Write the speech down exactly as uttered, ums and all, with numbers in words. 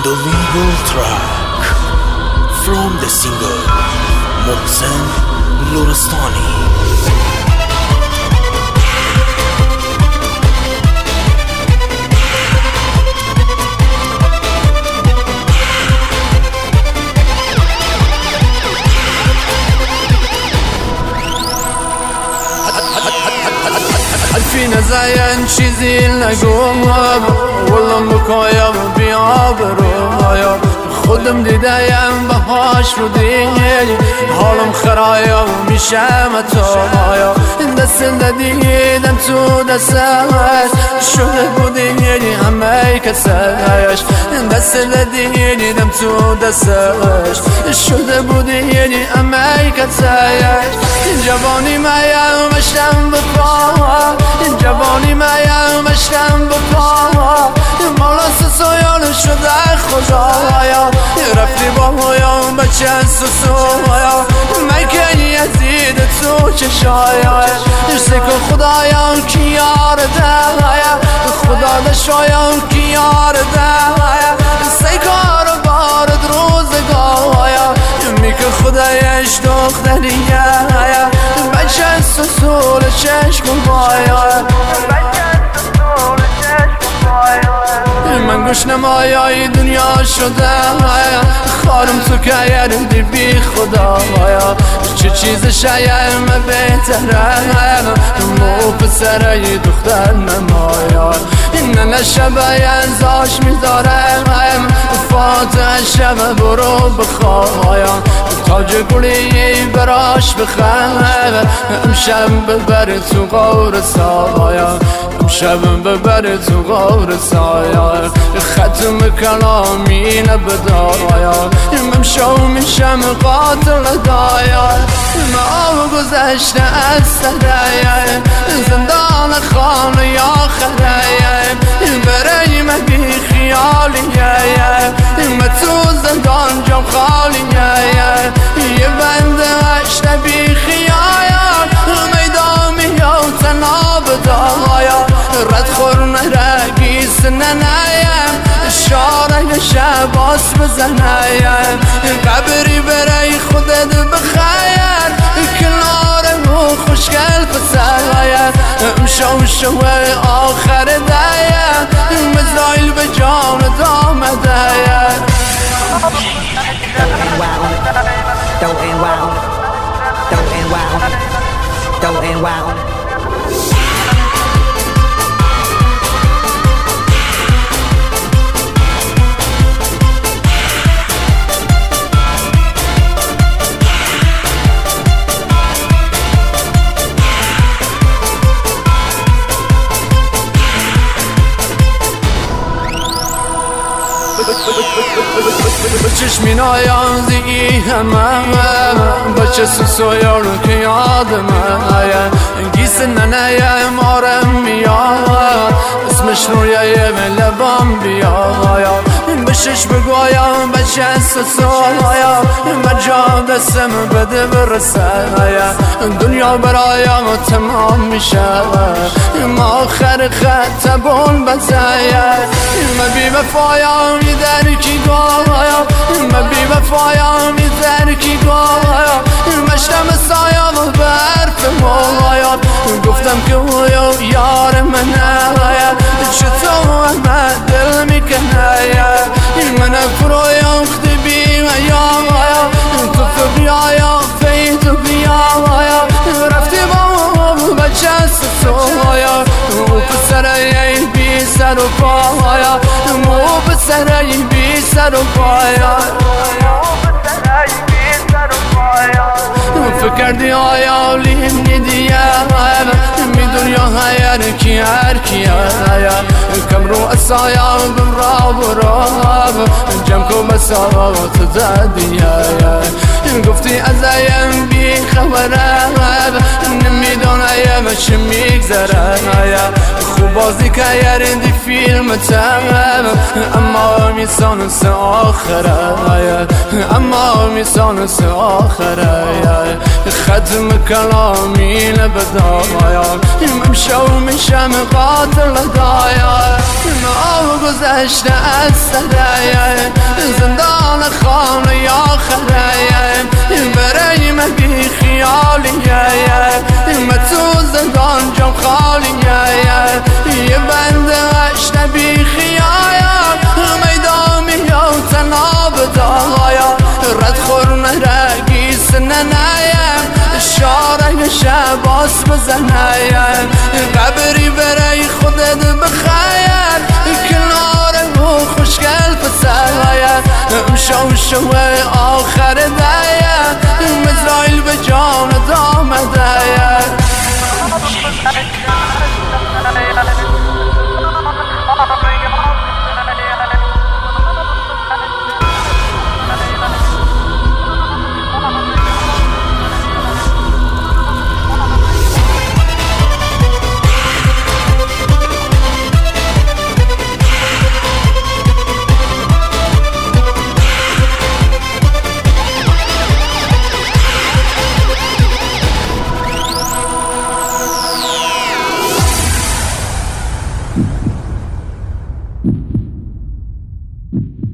the legal track from the singer Mohsen Lorestani. حرفی نزاین چیزی نگویم ولم بکایم بیابرویم خودم دیدم بهاش رو دیگه حالم خرایم میشم اتایم دست دیدم تو دستش شده بودی یعنی همه کسش دست دیدم تو دستش شده بودی یعنی همه کسش جوانی مایم مشتم بپا جوانی مایم مشتم بپا مالا سسایان شده خدایا رفتی با مایم بچه سسایا مکنی ازید تو چشایش سکو خدایم کی یار ده خدا دشایم کی یار ده سکار بارد روزگایا میکه خدایش دختریه بچه سسول چشم بایا من گوش نمایای دنیا شده خارم تو که یردی بی خدا چه چیز شایم بهتره مو پسرای دختر نمایا نه نشبه ینزاش میدارم فاتح شب برو بخوایم تاج گلی براش بخواه امشب ببر تو غور سایا امشب ببر تو غور سایا ختم کلامی نبدایا ممشو میشم قاتل دایا ما گذشته از سرایا زندان خانه یا خرایا برای من بی خیالیه من تو زندان جام خالیه یه بنده هشته بی خیال میدامی یا تناب دایا رد خورنه رگیس ننایم شاره شباس بزنایم قبری برای خودت بخیر کنار و خوشگل پسرایم امشو شوه آخر دایم مزایل به جان دامه دایم Don't end wild, don't end wild, don't end wild. بچشمین آیان زیگی همه بچه سوسویا رو که یادمه گیس ننه مارم میاد اسمش رویه لبام بیاد بشش بگویم بچه سوسویا بجا دستم بده برسه دنیا برایم تمام میشه ما آخر خط بون بزایا ما بی وفایم در کی گایا ما بی وفایم در کی گایا مشتم سایم برف مویا گفتم که او یار منه چطور من دل میکنه من فرویم خدی بی ویا تو فبیایا فید بیا رفتی با بچه سویا او پسرای بی سر و پایا مو پسرای بی سر و پایا فکردی آیا لیم ندیم میدونی هر کی هر کی کم رو اسایا برا برا جمع کو مساوات زدیه گفتی ازایم بی خبره نمیدونم چه میگذره خوب بازی که یردی فیلم تم اما میسان سه آخره اما میسان سه آخره ختم کلامی نبدایا ممشو میشم قاتل دایا ما گذشته از سره زندان خانه آخره برای من بی خیالیه من تو زندان جام خالیه یه بند عشق بی خیال میدان میاد تناب دایا رد خورمه رگی سننایم شاره شباس بزنایم قبری برای خودت بخیر کنار و خوشگل پسرایم شو شو آخر دایم مزرائیل به جان دام دایم Mm-hmm.